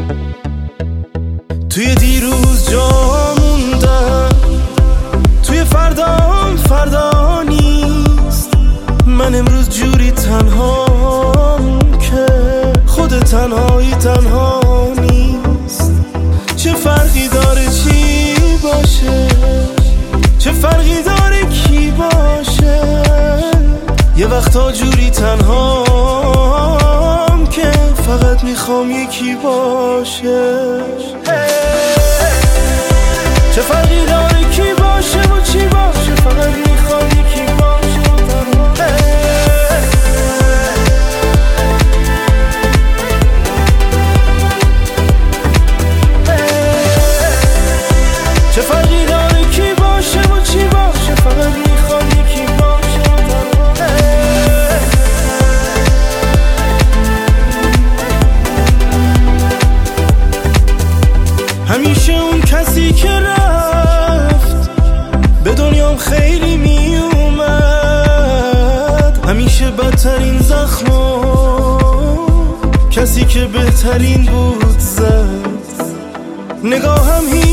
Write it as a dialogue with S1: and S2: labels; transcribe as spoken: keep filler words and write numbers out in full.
S1: توی دیروز جا موندم، توی فردام فردا نیست. من امروز جوری تنهام که خود تنهایی تنها نیست. چه فرقی داره چی باشه، چه فرقی داره کی باشه. یه وقتا جوری تنهام که فقط میخوام یکی باشه. چه فرقی داره کی باشه و چی باشه، فقط میخوام یکی باشه. چه فرقی داره کی باشه و چی باشه، فقط میخوام یکی باشه. همیشه اون کسی که رفت به دنیام خیلی می اومد، همیشه بدترین زخمو کسی که بهترین بود زد. نگاهم